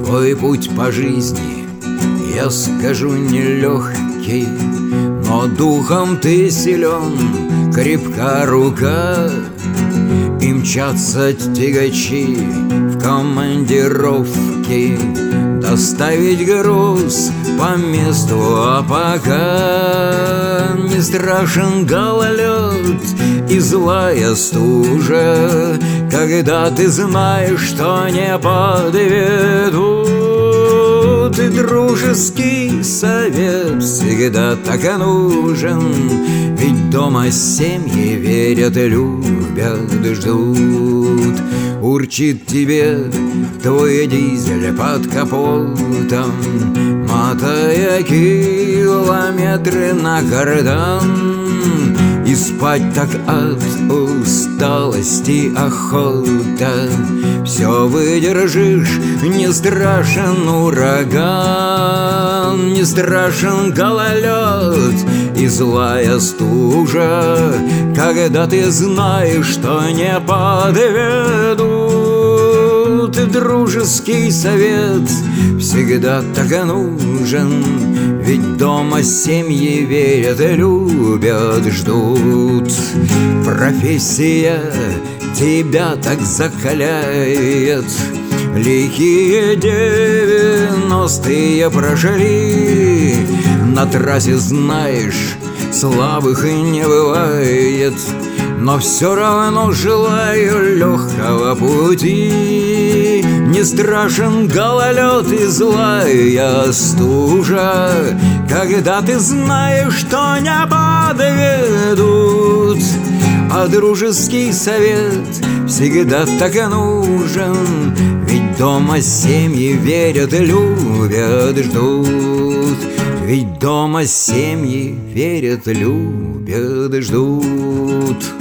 Твой путь по жизни, я скажу, нелегкий, но духом ты силен, крепка рука. И мчатся тягачи в командировке, доставить груз по месту, а пока не страшен гололед и злая стужа, когда ты знаешь, что не подведут. И дружеский совет всегда так и нужен, ведь дома семьи верят, любят, ждут. Урчит тебе твой дизель под капотом, мотая километры на кардан. И спать так от усталости охота. Все выдержишь, не страшен ураган, не страшен гололед и злая стужа, когда ты знаешь, что не подведут. И дружеский совет всегда так и нужен, ведь дома семьи верят, любят, ждут. Профессия тебя так закаляет, лихие 90-е прожили. На трассе, знаешь, слабых и не бывает, но все равно желаю легкого пути. Не страшен гололед и злая стужа, когда ты знаешь, что не подведут. А дружеский совет всегда так и нужен, ведь дома семьи верят, любят, ждут. Ведь дома семьи верят, любят, ждут.